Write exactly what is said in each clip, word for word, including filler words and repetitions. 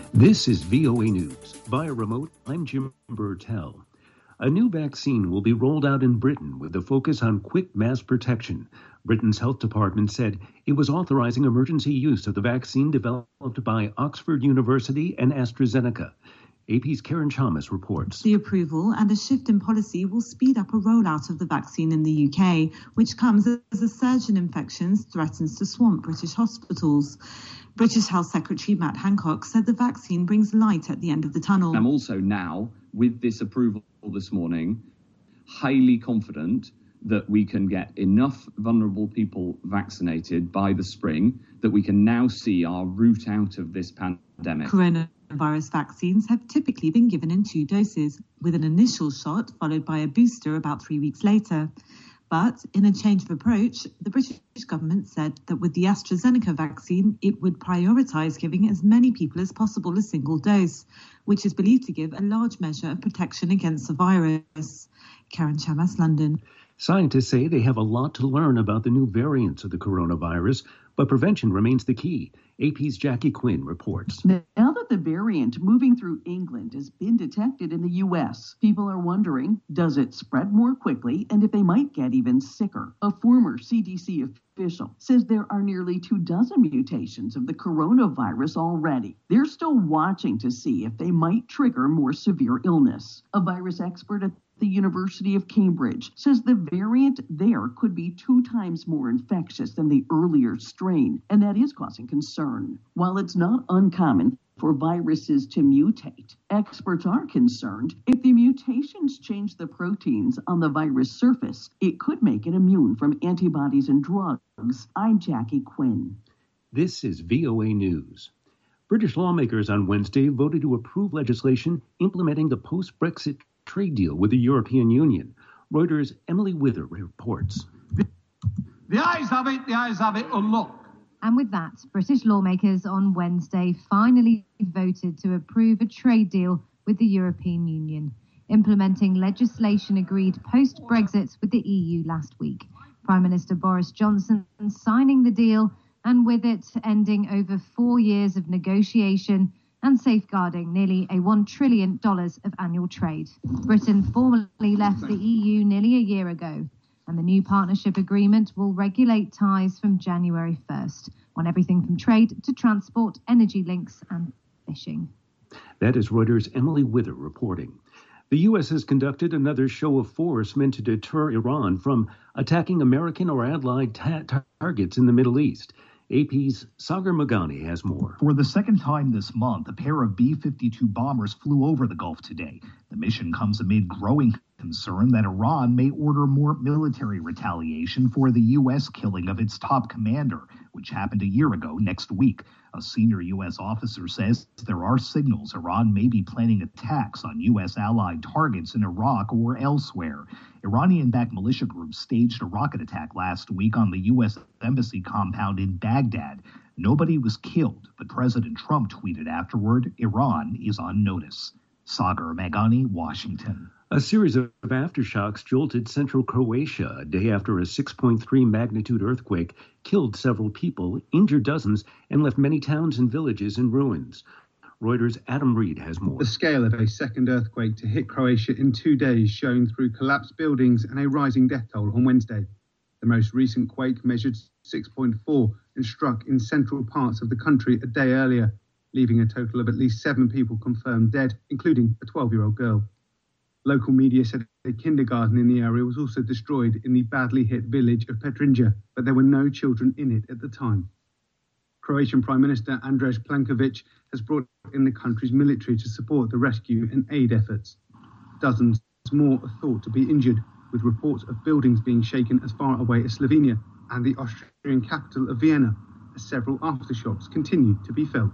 This is V O A News. Via remote, I'm Jim Burtell. A new vaccine will be rolled out in Britain with a focus on quick mass protection. Britain's health department said it was authorizing emergency use of the vaccine developed by Oxford University and AstraZeneca. A P's Karen Chalmers reports. The approval and a shift in policy will speed up a rollout of the vaccine in the U K, which comes as a surge in infections threatens to swamp British hospitals. British Health Secretary Matt Hancock said the vaccine brings light at the end of the tunnel. I'm also now, with this approval this morning, highly confident that we can get enough vulnerable people vaccinated by the spring that we can now see our route out of this pandemic. Coronavirus vaccines have typically been given in two doses, with an initial shot followed by a booster about three weeks later. But in a change of approach, the British government said that with the AstraZeneca vaccine, it would prioritise giving as many people as possible a single dose, which is believed to give a large measure of protection against the virus. Karen Chamas, London. Scientists say they have a lot to learn about the new variants of the coronavirus, but prevention remains the key. A P's Jackie Quinn reports. Now that the variant moving through England has been detected in the U S, people are wondering, does it spread more quickly and if they might get even sicker? A former C D C official says there are nearly two dozen mutations of the coronavirus already. They're still watching to see if they might trigger more severe illness. A virus expert at the University of Cambridge says the variant there could be two times more infectious than the earlier strain, and that is causing concern. While it's not uncommon for viruses to mutate, experts are concerned if the mutations change the proteins on the virus surface, it could make it immune from antibodies and drugs. I'm Jackie Quinn. This is V O A News. British lawmakers on Wednesday voted to approve legislation implementing the post-Brexit trade deal with the European Union. Reuters' Emily Wither reports. The, the ayes have it, the ayes have it, unlock. And with that, British lawmakers on Wednesday finally voted to approve a trade deal with the European Union, implementing legislation agreed post-Brexit with the E U last week. Prime Minister Boris Johnson signing the deal, and with it ending over four years of negotiation and safeguarding nearly a one trillion dollars of annual trade. Britain formally left the E U nearly a year ago, and the new partnership agreement will regulate ties from January first on everything from trade to transport, energy links and fishing. That is Reuters' Emily Wither reporting. The U S has conducted another show of force meant to deter Iran from attacking American or allied ta- targets in the Middle East. A P's Sagar Meghani has more. For the second time this month, a pair of B fifty-two bombers flew over the Gulf today. The mission comes amid growing concern that Iran may order more military retaliation for the U S killing of its top commander, which happened a year ago next week. A senior U S officer says there are signals Iran may be planning attacks on U S allied targets in Iraq or elsewhere. Iranian-backed militia groups staged a rocket attack last week on the U S embassy compound in Baghdad. Nobody was killed, but President Trump tweeted afterward, Iran is on notice. Sagar Meghani, Washington. A series of aftershocks jolted central Croatia a day after a six point three magnitude earthquake killed several people, injured dozens, and left many towns and villages in ruins. Reuters' Adam Reed has more. The scale of a second earthquake to hit Croatia in two days, showing through collapsed buildings and a rising death toll on Wednesday. The most recent quake measured six point four and struck in central parts of the country a day earlier, leaving a total of at least seven people confirmed dead, including a twelve-year-old girl. Local media said a kindergarten in the area was also destroyed in the badly hit village of Petrinja, but there were no children in it at the time. Croatian Prime Minister Andrej Plenković has brought in the country's military to support the rescue and aid efforts. Dozens more are thought to be injured, with reports of buildings being shaken as far away as Slovenia and the Austrian capital of Vienna, as several aftershocks continue to be felt.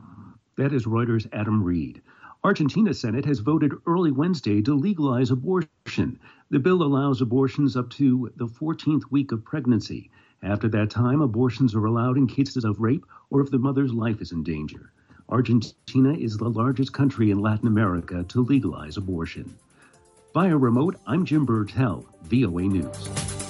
That is Reuters' Adam Reed. Argentina's Senate has voted early Wednesday to legalize abortion. The bill allows abortions up to the fourteenth week of pregnancy. After that time, abortions are allowed in cases of rape or if the mother's life is in danger. Argentina is the largest country in Latin America to legalize abortion. Via remote, I'm Jim Burtell, V O A News.